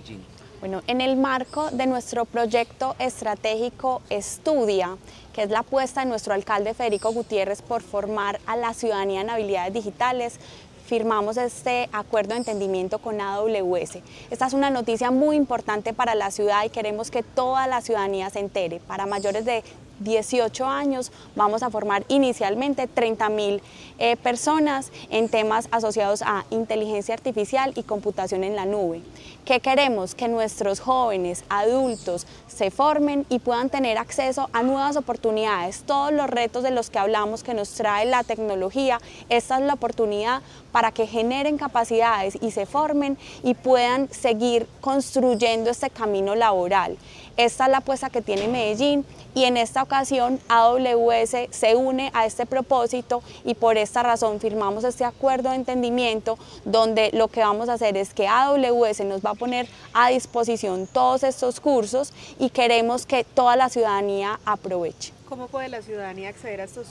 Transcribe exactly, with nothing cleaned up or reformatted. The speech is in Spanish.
Medellín? Bueno, en el marco de nuestro proyecto estratégico Estudia, que es la apuesta de nuestro alcalde Federico Gutiérrez por formar a la ciudadanía en habilidades digitales, firmamos este acuerdo de entendimiento con A W S. Esta es una noticia muy importante para la ciudad y queremos que toda la ciudadanía se entere. Para mayores de dieciocho años vamos a formar inicialmente treinta mil eh, personas en temas asociados a inteligencia artificial y computación en la nube. ¿Qué queremos? Que nuestros jóvenes, adultos se formen y puedan tener acceso a nuevas oportunidades. Todos los retos de los que hablamos que nos trae la tecnología, esta es la oportunidad para que generen capacidades y se formen y puedan seguir construyendo este camino laboral. Esta es la apuesta que tiene Medellín y en esta ocasión A W S se une a este propósito y por esta razón firmamos este acuerdo de entendimiento donde lo que vamos a hacer es que A W S nos va a poner a disposición todos estos cursos y queremos que toda la ciudadanía aproveche. ¿Cómo puede la ciudadanía acceder a estos